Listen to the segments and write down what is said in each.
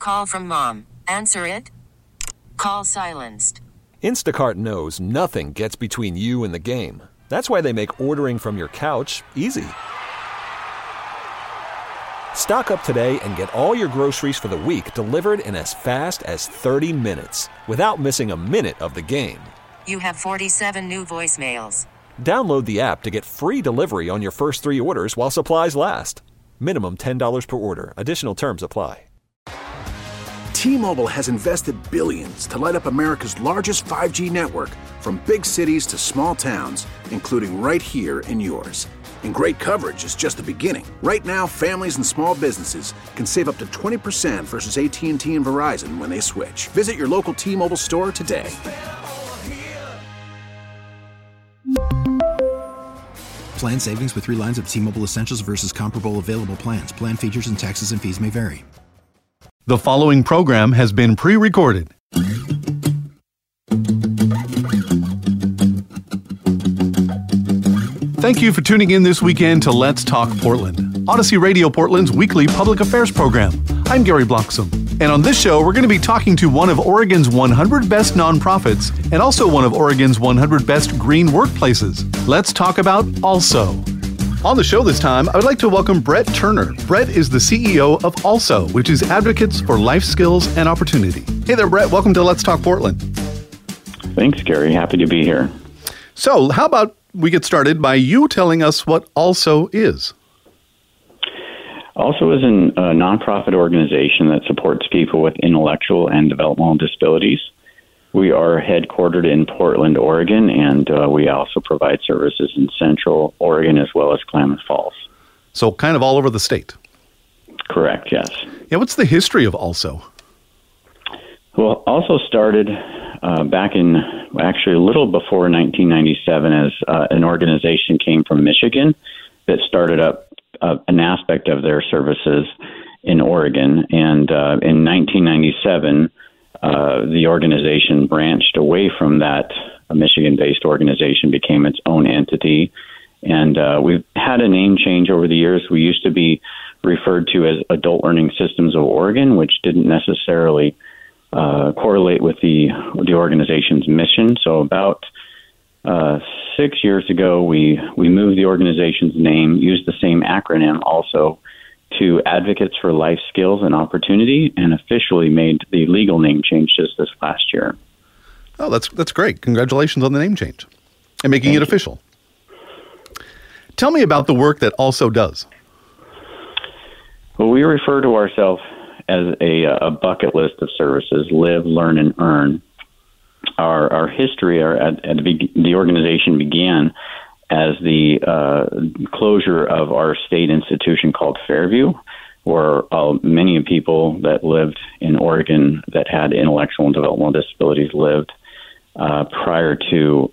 call from mom. Answer it. Call silenced. Instacart knows nothing gets between you and the game. That's why they make ordering from your couch easy. Stock up today and get all your groceries for the week delivered in as fast as 30 minutes without missing a minute of the game. You have 47 new voicemails. Download the app to get free delivery on your first 3 orders while supplies last. Minimum $10 per order. Additional terms apply. T-Mobile has invested billions to light up America's largest 5G network, from big cities to small towns, including right here in yours. And great coverage is just the beginning. Right now, families and small businesses can save up to 20% versus AT&T and Verizon when they switch. Visit your local T-Mobile store today. Plan savings with 3 lines of T-Mobile Essentials versus comparable available plans. Plan features and taxes and fees may vary. The following program has been pre-recorded. Thank you for tuning in this weekend to Let's Talk Portland, Odyssey Radio Portland's weekly public affairs program. I'm Gary Bloxam, and on this show, we're going to be talking to one of Oregon's 100 best nonprofits and also one of Oregon's 100 best green workplaces. Let's talk about Also. On the show this time, I would like to welcome Brett Turner. Brett is the CEO of Also, which is Advocates for Life Skills and Opportunity. Hey there, Brett. Welcome to Let's Talk Portland. Thanks, Gary. Happy to be here. So, how about we get started by you telling us what Also is? Also is a nonprofit organization that supports people with intellectual and developmental disabilities. We are headquartered in Portland, Oregon, and we also provide services in Central Oregon as well as Klamath Falls. So kind of all over the state. Correct, yes. Yeah, what's the history of Also? Well, Also started back in, actually a little before 1997 as an organization came from Michigan that started up an aspect of their services in Oregon. And in 1997, the organization branched away from that Michigan-based organization, became its own entity. And we've had a name change over the years. We used to be referred to as Adult Learning Systems of Oregon, which didn't necessarily correlate with the organization's mission. So about 6 years ago, we moved the organization's name, used the same acronym Also, to Advocates for Life Skills and Opportunity, and officially made the legal name change just this last year. Oh, that's great. Congratulations on the name change and making it official. Tell me about the work that Also does. Well, we refer to ourselves as a bucket list of services: live, learn, and earn. Our history the organization began as the closure of our state institution called Fairview, where many people that lived in Oregon that had intellectual and developmental disabilities lived prior to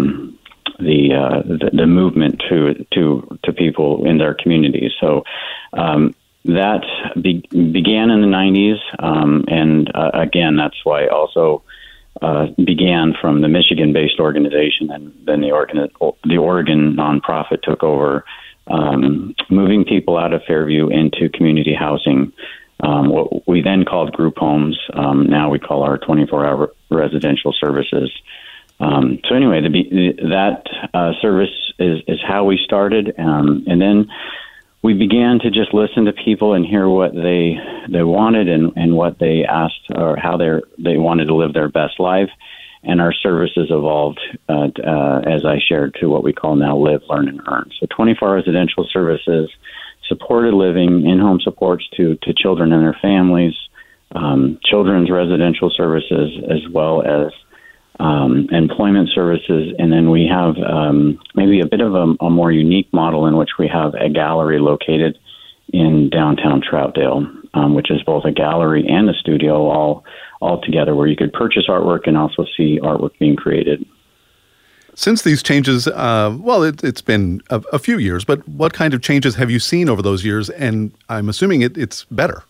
the movement to people in their communities. So that began in the 90s, and again, that's why Also began from the Michigan-based organization, and then the Oregon nonprofit took over, moving people out of Fairview into community housing, what we then called group homes. Now we call our 24-hour residential services. So anyway, that service is how we started, and then we began to just listen to people and hear what they wanted and what they asked, or how they wanted to live their best life. And our services evolved, as I shared, to what we call now Live, Learn, and Earn. So 24 residential services, supported living, in-home supports to children and their families, children's residential services, as well as employment services. And then we have maybe a bit of a more unique model in which we have a gallery located in downtown Troutdale, which is both a gallery and a studio all together, where you could purchase artwork and also see artwork being created. Since these changes, it's been a few years, but what kind of changes have you seen over those years? And I'm assuming it's better.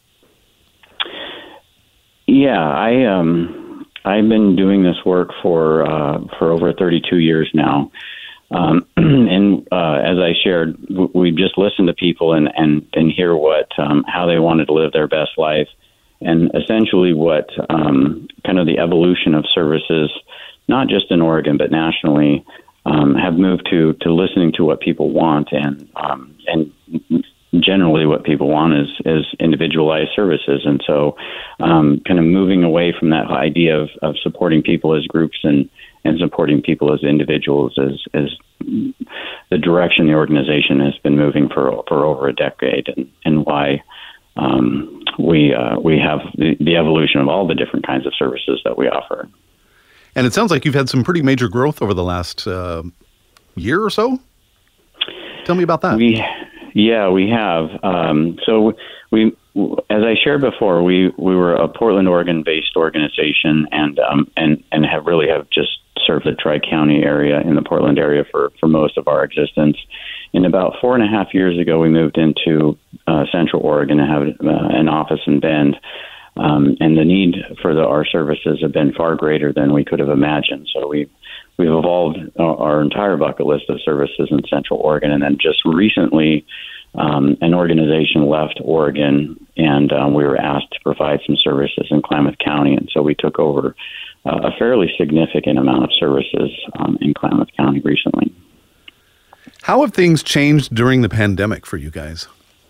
Yeah, I've been doing this work for over 32 years now. And as I shared, we just listen to people and hear how they wanted to live their best life. and essentially what kind of the evolution of services, not just in Oregon but nationally, have moved to listening to what people want, and generally what people want is individualized services. And so kind of moving away from that idea of supporting people as groups and supporting people as individuals is the direction the organization has been moving for over a decade, and why we have the evolution of all the different kinds of services that we offer. And it sounds like you've had some pretty major growth over the last year or so. Tell me about that. We have. So we, as I shared before, we were a Portland, Oregon-based organization, and have just served the Tri-County area in the Portland area for most of our existence. And about 4.5 years ago, we moved into Central Oregon and have an office in Bend. And the need for our services have been far greater than we could have imagined. So we've evolved our entire bucket list of services in Central Oregon. And then just recently, an organization left Oregon, and we were asked to provide some services in Klamath County. And so we took over a fairly significant amount of services in Klamath County recently. How have things changed during the pandemic for you guys?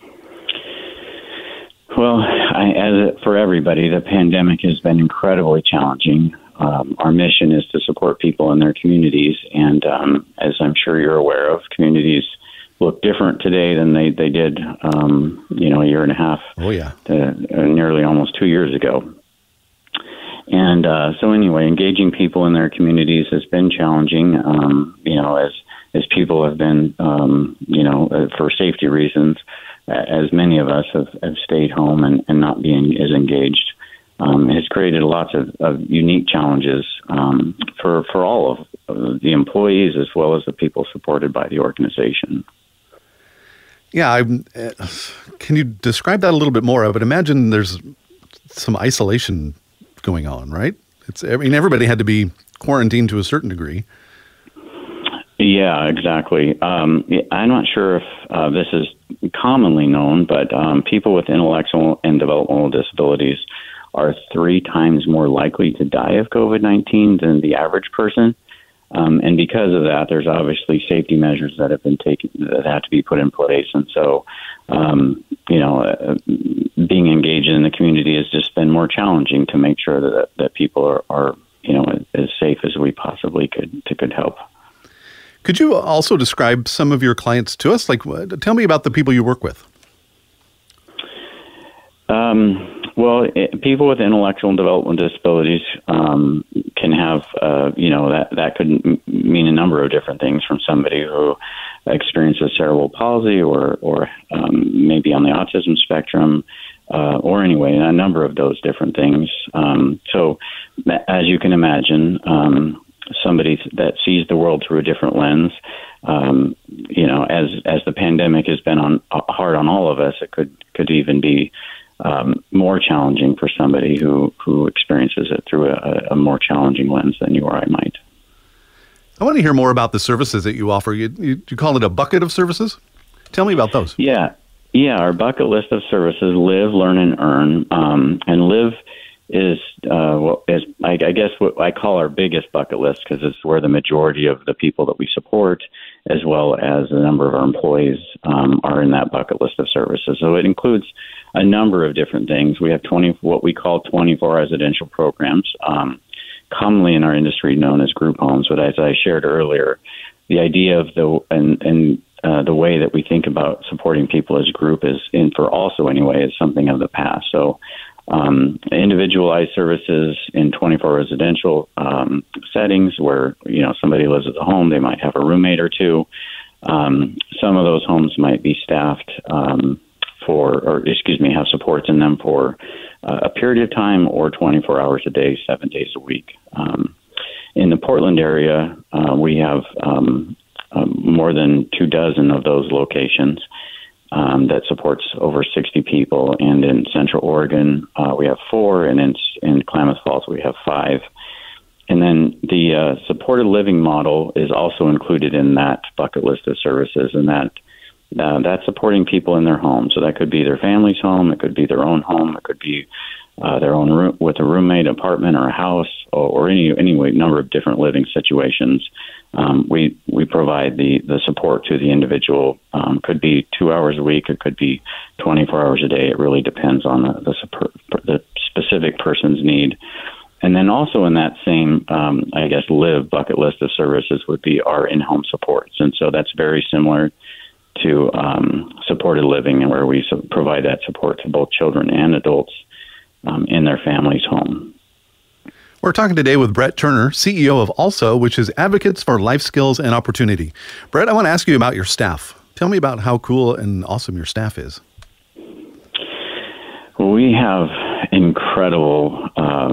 Well, as for everybody, the pandemic has been incredibly challenging. Our mission is to support people in their communities, and as I'm sure you're aware of, communities look different today than they did, a year and a half. Oh yeah, nearly almost 2 years ago. And so anyway, engaging people in their communities has been challenging. As people have been, for safety reasons, as many of us have stayed home and not being as engaged, has created lots of unique challenges for all of the employees as well as the people supported by the organization. Yeah, can you describe that a little bit more? I would imagine there's some isolation going on, right? Everybody had to be quarantined to a certain degree. Yeah, exactly. I'm not sure if this is commonly known, but people with intellectual and developmental disabilities are 3 times more likely to die of COVID-19 than the average person. And because of that, there's obviously safety measures that have been taken that have to be put in place. And so, being engaged in the community has just been more challenging to make sure that people are as safe as we possibly could help. Could you also describe some of your clients to us? Tell me about the people you work with. People with intellectual and developmental disabilities can have, that could mean a number of different things, from somebody who experiences cerebral palsy or maybe on the autism spectrum, or anyway, a number of those different things. So as you can imagine, somebody that sees the world through a different lens, as the pandemic has been hard on all of us, it could even be more challenging for somebody who experiences it through a more challenging lens than you or I might. I want to hear more about the services that you offer. You call it a bucket of services? Tell me about those. Yeah. Our bucket list of services: Live, Learn, and Earn. And Live is I guess what I call our biggest bucket list, because it's where the majority of the people that we support, as well as a number of our employees, are in that bucket list of services. So it includes a number of different things. We have what we call 24 residential programs, commonly in our industry known as group homes. But as I shared earlier, the idea of the way that we think about supporting people as a group is something of the past. So individualized services in 24 residential settings where somebody lives at the home, they might have a roommate or two. Some of those homes might be staffed have supports in them for a period of time, or 24 hours a day, 7 days a week. In the Portland area, we have more than 24 of those locations that supports over 60 people. And in Central Oregon, we have 4, and in Klamath Falls, we have 5. And then the supported living model is also included in that bucket list of services, and that's supporting people in their home. So that could be their family's home, it could be their own home, it could be their own room with a roommate, apartment, or a house, or any number of different living situations. We provide the support to the individual. Could be 2 hours a week, it could be 24 hours a day. It really depends on the specific person's need. And then also in that same, live bucket list of services would be our in-home supports. And so that's very similar to supported living, and where we provide that support to both children and adults in their family's home. We're talking today with Brett Turner, CEO of Also, which is Advocates for Life Skills and Opportunity. Brett, I want to ask you about your staff. Tell me about how cool and awesome your staff is. Well, we have incredible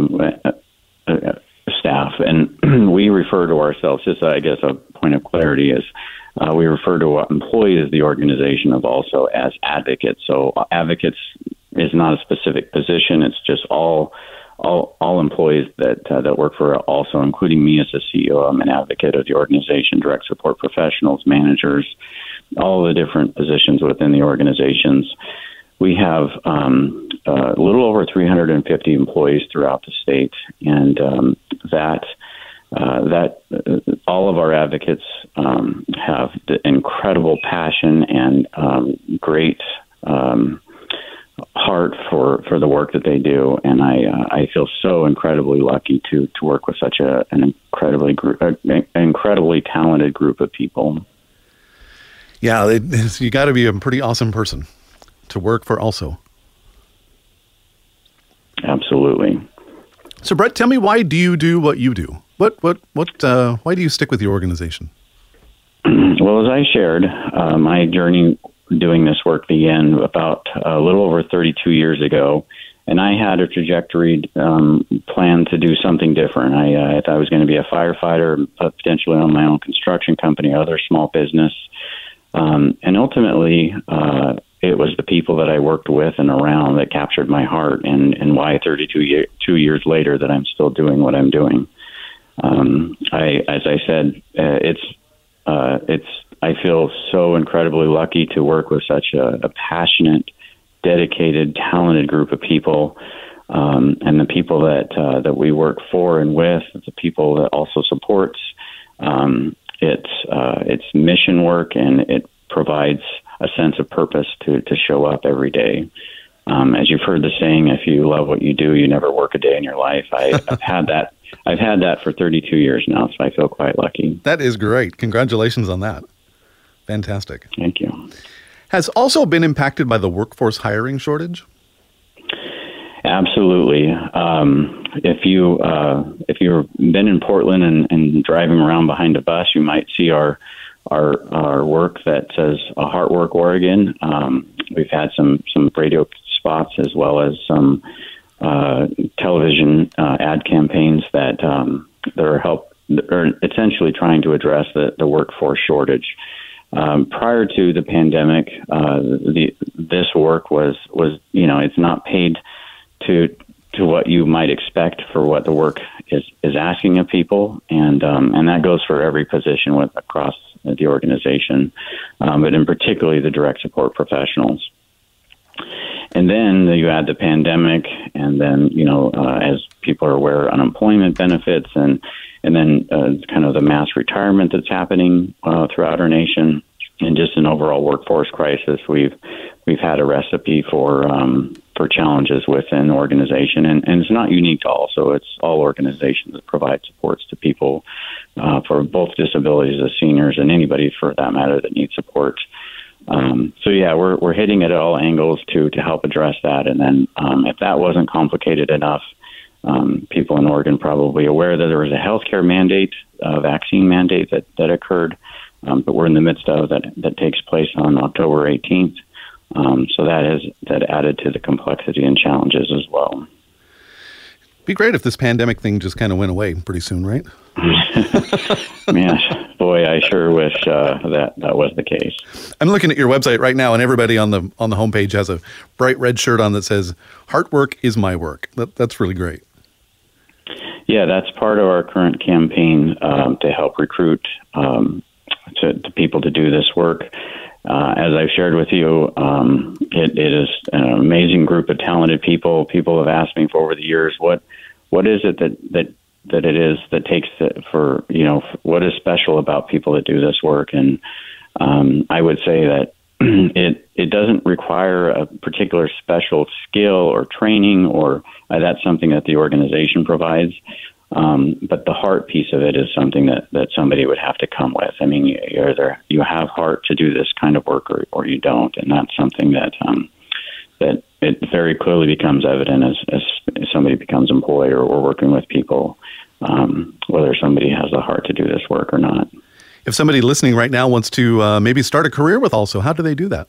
staff, and we refer to ourselves, just I guess a point of clarity is, we refer to employees of the organization of Also as advocates. So advocates is not a specific position. It's just all employees that work for Also, including me as the CEO. I'm an advocate of the organization, direct support professionals, managers, all the different positions within the organizations. We have a little over 350 employees throughout the state, and that all of our advocates have the incredible passion and great heart for the work that they do, and I feel so incredibly lucky to work with such an incredibly talented group of people. Yeah, you got to be a pretty awesome person to work for Also. Absolutely. So, Brett, tell me, why do you do what you do? Why do you stick with the organization? Well, as I shared, my journey doing this work began about a little over 32 years ago, and I had a trajectory plan to do something different. I thought I was going to be a firefighter, potentially own my own construction company, other small business, and ultimately, it was the people that I worked with and around that captured my heart, and why 32 years later that I'm still doing what I'm doing. As I said, I feel so incredibly lucky to work with such a passionate, dedicated, talented group of people, and the people that we work for and with, the people that Also supports. It's mission work, and it provides a sense of purpose to show up every day. As you've heard the saying, if you love what you do, you never work a day in your life. I've had that for 32 years now, so I feel quite lucky. That is great. Congratulations on that. Fantastic. Thank you. Has Also been impacted by the workforce hiring shortage? Absolutely. If you've been in Portland and driving around behind a bus, you might see our work that says Heartwork Oregon. We've had some radio spots as well as some television ad campaigns that are essentially trying to address the workforce shortage. Prior to the pandemic, this work was it's not paid to what you might expect for what the work is asking of people, and that goes for every position across the organization, but in particularly the direct support professionals. And then you add the pandemic, and then as people are aware, unemployment benefits, and then kind of the mass retirement that's happening throughout our nation, and just an overall workforce crisis. We've had a recipe for challenges within the organization, and it's not unique to Also. It's all organizations that provide supports to people for both disabilities as seniors and anybody for that matter that needs support. We're hitting it at all angles to help address that. And then if that wasn't complicated enough, people in Oregon probably aware that there was a healthcare mandate, a vaccine mandate that occurred, but we're in the midst of that takes place on October 18th. So that added to the complexity and challenges as well. Be great if this pandemic thing just kind of went away pretty soon, right? Man, boy, I sure wish that was the case. I'm looking at your website right now, and everybody on the homepage has a bright red shirt on that says "Heartwork is my work." That's really great. Yeah, that's part of our current campaign to help recruit to people to do this work. as I've shared with you, it is an amazing group of talented people. People have asked me for over the years, what is it that it is that takes for what is special about people that do this work? And I would say that it doesn't require a particular special skill or training, or that's something that the organization provides. But the heart piece of it is something that somebody would have to come with. I mean, either you have heart to do this kind of work or you don't, and that's something that it very clearly becomes evident as somebody becomes employed or working with people, whether somebody has the heart to do this work or not. If somebody listening right now wants to maybe start a career with Also, how do they do that?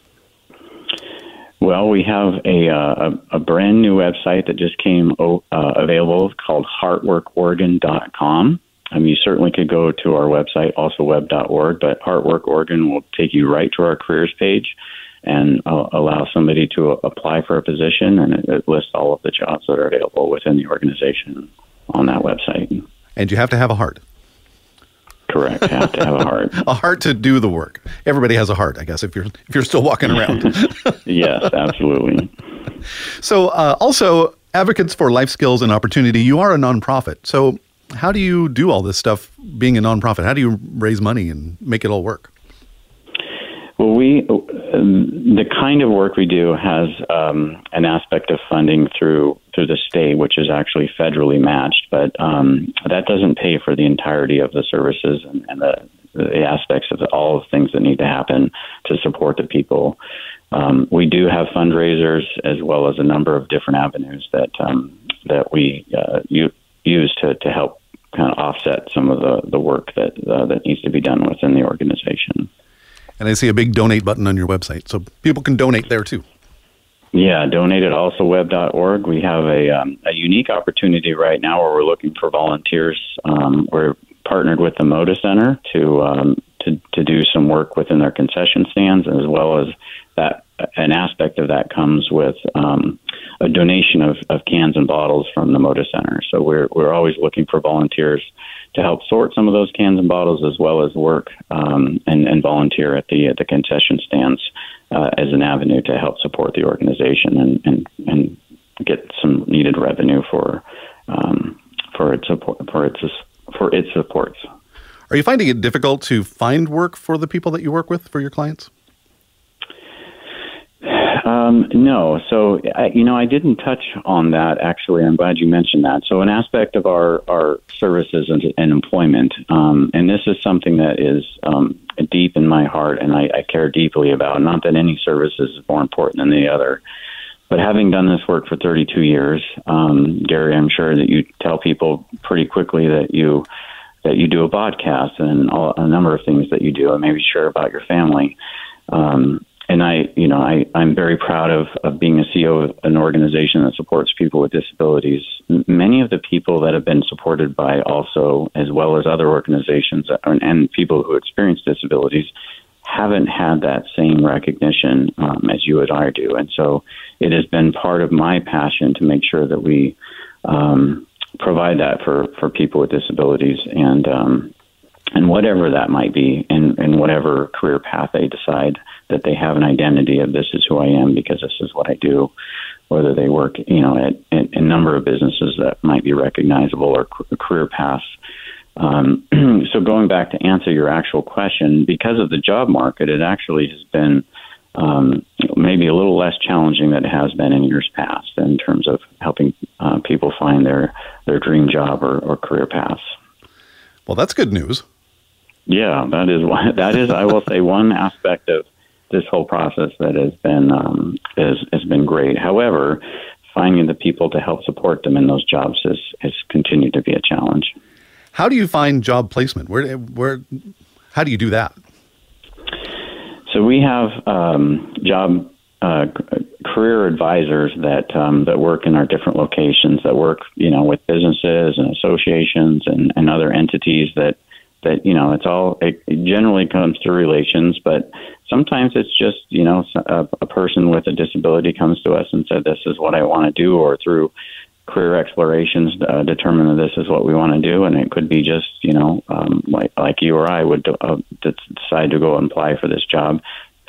Well, we have a brand new website that just came available called heartworkoregon.com. You certainly could go to our website, alsoweb.org, but Heartwork Oregon will take you right to our careers page and allow somebody to apply for a position, and it lists all of the jobs that are available within the organization on that website. And you have to have a heart. Correct. Have to have a heart. A heart to do the work. Everybody has a heart, I guess, if you're still walking around. Yes, absolutely. So also, Advocates for Life Skills and Opportunity, you are a nonprofit. So how do you do all this stuff being a nonprofit? How do you raise money and make it all work? Well, the kind of work we do has an aspect of funding through the state, which is actually federally matched, but that doesn't pay for the entirety of the services and the aspects of all the things that need to happen to support the people. We do have fundraisers as well as a number of different avenues that we use to help kind of offset some of the work that needs to be done within the organization. And I see a big donate button on your website, so people can donate there too. Yeah, donate at alsoweb.org. We have a unique opportunity right now where we're looking for volunteers. We're partnered with the Moda Center to do some work within their concession stands, as well as that an aspect of that comes with a donation of cans and bottles from the Moda Center. So we're always looking for volunteers to help sort some of those cans and bottles, as well as work and volunteer at the concession stands as an avenue to help support the organization and get some needed revenue for its supports. Are you finding it difficult to find work for the people that you work with, for your clients? No. So, I didn't touch on that, actually. I'm glad you mentioned that. So an aspect of our services and employment, and this is something that is deep in my heart and I care deeply about, not that any service is more important than the other, but having done this work for 32 years, Gary, I'm sure that you tell people pretty quickly that you do a podcast and a number of things that you do, and maybe share about your family. And I'm very proud of being a CEO of an organization that supports people with disabilities. Many of the people that have been supported by Also, as well as other organizations and people who experience disabilities, haven't had that same recognition as you and I do. And so it has been part of my passion to make sure that we provide that for people with disabilities and whatever that might be, and whatever career path they decide, that they have an identity of this is who I am because this is what I do, whether they work, at a number of businesses that might be recognizable or career paths. So going back to answer your actual question, because of the job market, it actually has been maybe a little less challenging than it has been in years past in terms of helping people find their dream job or career paths. Well, that's good news. Yeah, that is I will say, one aspect of this whole process that has been great. However, finding the people to help support them in those jobs has continued to be a challenge. How do you find job placement? How do you do that? So we have career advisors that work in our different locations, that work with businesses and associations and other entities that it generally comes through relations, but sometimes it's just a person with a disability comes to us and said, this is what I want to do, or through career explorations determine that this is what we want to do. And it could be just like you or I would decide to go and apply for this job.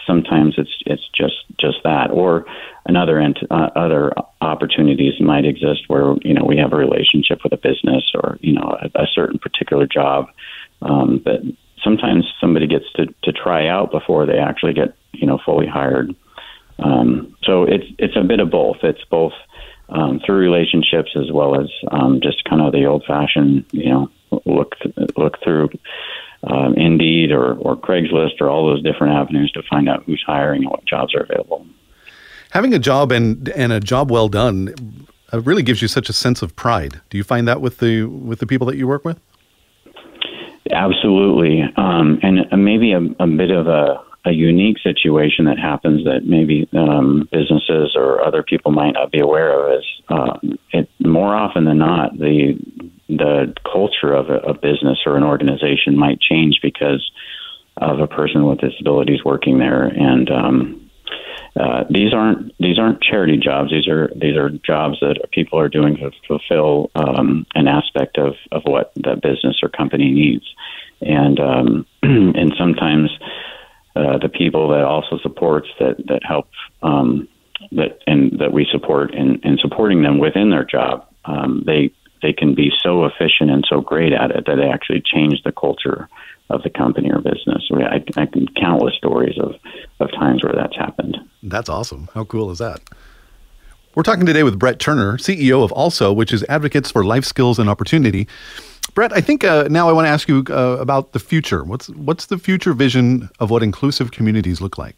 sometimes it's just that, or other opportunities might exist where we have a relationship with a business or a certain particular job that sometimes somebody gets to try out before they actually get fully hired. So it's a bit of both. It's both through relationships as well as just kind of the old-fashioned look through Indeed or Craigslist or all those different avenues to find out who's hiring and what jobs are available. Having a job and a job well done really gives you such a sense of pride. Do you find that with the people that you work with? Absolutely, and maybe a bit of a unique situation that happens that maybe businesses or other people might not be aware of is more often than not the culture of a business or an organization might change because of a person with disabilities working there, and these aren't charity jobs. These are jobs that people are doing to fulfill an aspect of what the business or company needs, and sometimes the people that also supports that help that we support and supporting them within their job, they can be so efficient and so great at it that they actually change the culture of the company or business. I can countless stories of times where that's happened. That's awesome. How cool is that? We're talking today with Brett Turner, CEO of Also, which is Advocates for Life Skills and Opportunity. Brett, I think now I want to ask you about the future. What's the future vision of what inclusive communities look like?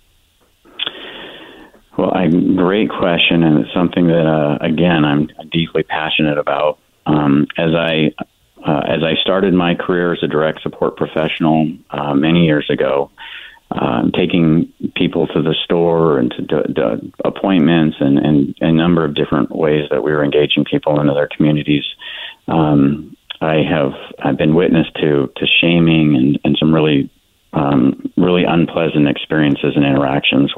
Well, great question, and it's something that, again, I'm deeply passionate about. As I started my career as a direct support professional many years ago, taking people to the store and to appointments and a number of different ways that we were engaging people into their communities, I've been witness to shaming and some really unpleasant experiences and interactions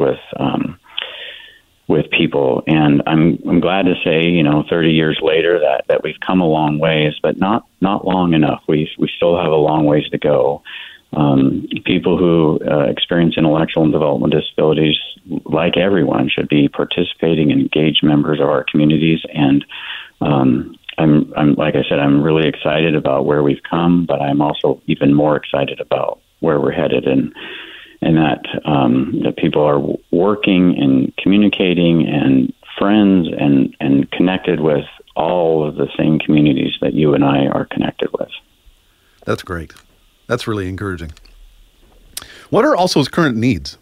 with people, and I'm glad to say, 30 years later that we've come a long ways, but not long enough. We still have a long ways to go. People who experience intellectual and developmental disabilities, like everyone, should be participating and engaged members of our communities. And I'm like I said, I'm really excited about where we've come, but I'm also even more excited about where we're headed, and that people are working and communicating and friends and connected with all of the same communities that you and I are connected with. That's great. That's really encouraging. What are ALSO's current needs?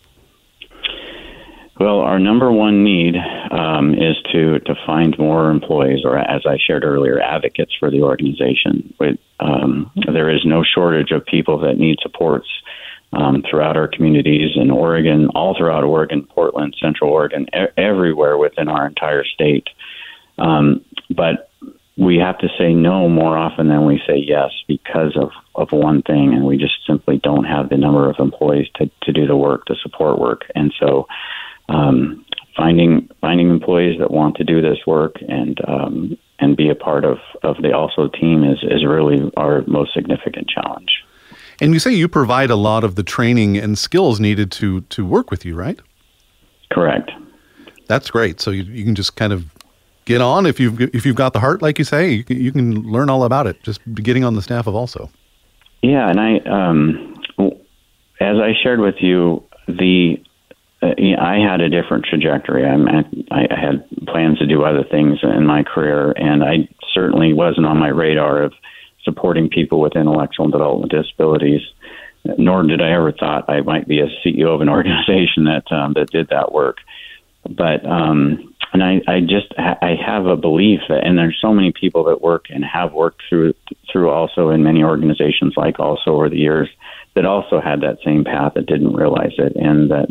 Well, our number one need is to find more employees, or as I shared earlier, advocates for the organization. There is no shortage of people that need supports throughout our communities in Oregon, all throughout Oregon, Portland, Central Oregon, everywhere within our entire state. But we have to say no more often than we say yes because of one thing, and we just simply don't have the number of employees to do the work, the support work. And so finding employees that want to do this work and be a part of the Also team is really our most significant challenge. And you say you provide a lot of the training and skills needed to work with you, right? Correct. That's great. So you can just kind of get on if you've got the heart, like you say. You can learn all about it just getting on the staff of Also. Yeah, and as I shared with you, I had a different trajectory. I had plans to do other things in my career, and I certainly wasn't on my radar of supporting people with intellectual and developmental disabilities, nor did I ever thought I might be a CEO of an organization that did that work. But and I have a belief that, and there's so many people that work and have worked through Also in many organizations like Also over the years that also had that same path that didn't realize it, and that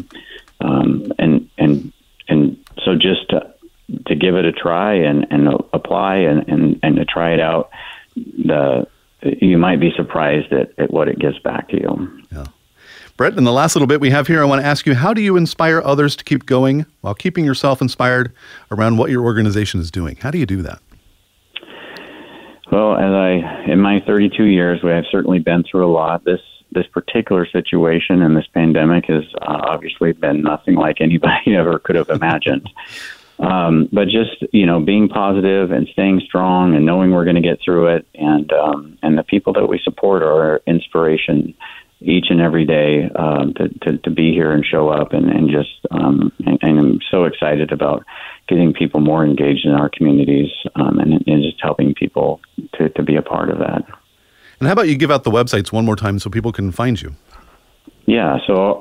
and so just to give it a try and apply and to try it out. You might be surprised at what it gives back to you. Yeah. Brett, in the last little bit we have here, I want to ask you, how do you inspire others to keep going while keeping yourself inspired around what your organization is doing? How do you do that? Well, in my 32 years, we have certainly been through a lot. This this particular situation and this pandemic has obviously been nothing like anybody ever could have imagined. But just, being positive and staying strong and knowing we're going to get through it. And the people that we support are inspiration each and every day to be here and show up and I'm so excited about getting people more engaged in our communities and just helping people to be a part of that. And how about you give out the websites one more time so people can find you? Yeah, so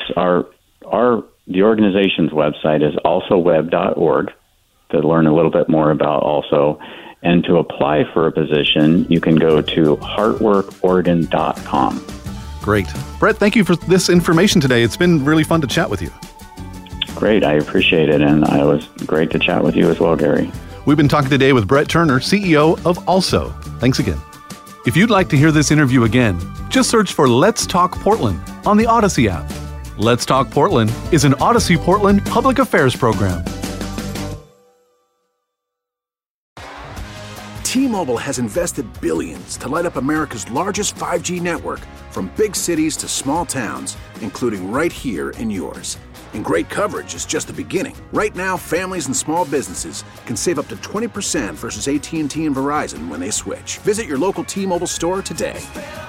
the organization's website is alsoweb.org to learn a little bit more about Also. And to apply for a position, you can go to heartworkoregon.com. Great. Brett, thank you for this information today. It's been really fun to chat with you. Great. I appreciate it. And it was great to chat with you as well, Gary. We've been talking today with Brett Turner, CEO of Also. Thanks again. If you'd like to hear this interview again, just search for Let's Talk Portland on the Odyssey app. Let's Talk Portland is an Odyssey Portland public affairs program. T-Mobile has invested billions to light up America's largest 5G network, from big cities to small towns, including right here in yours. And great coverage is just the beginning. Right now, families and small businesses can save up to 20% versus AT&T and Verizon when they switch. Visit your local T-Mobile store today.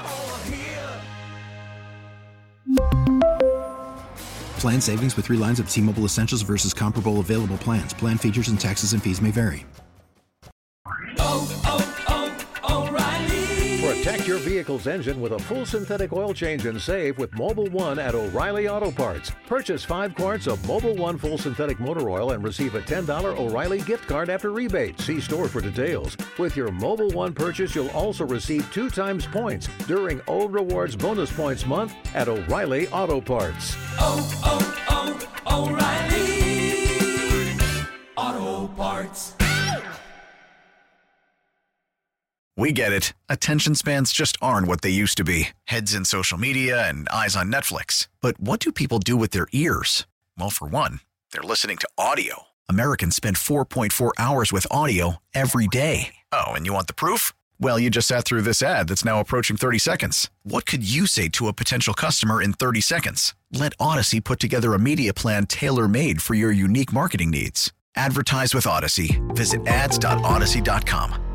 Plan savings with 3 lines of T-Mobile Essentials versus comparable available plans. Plan features and taxes and fees may vary. O'Reilly. Protect your vehicle's engine with a full synthetic oil change and save with Mobil 1 at O'Reilly Auto Parts. Purchase 5 quarts of Mobil 1 full synthetic motor oil and receive a $10 O'Reilly gift card after rebate. See store for details. With your Mobil 1 purchase, you'll also receive 2 times points during O Rewards Bonus Points Month at O'Reilly Auto Parts. O'Reilly Auto Parts. We get it. Attention spans just aren't what they used to be. Heads in social media and eyes on Netflix. But what do people do with their ears? Well, for one, they're listening to audio. Americans spend 4.4 hours with audio every day. Oh, and you want the proof? Well, you just sat through this ad that's now approaching 30 seconds. What could you say to a potential customer in 30 seconds? Let Odyssey put together a media plan tailor-made for your unique marketing needs. Advertise with Odyssey. Visit ads.odyssey.com.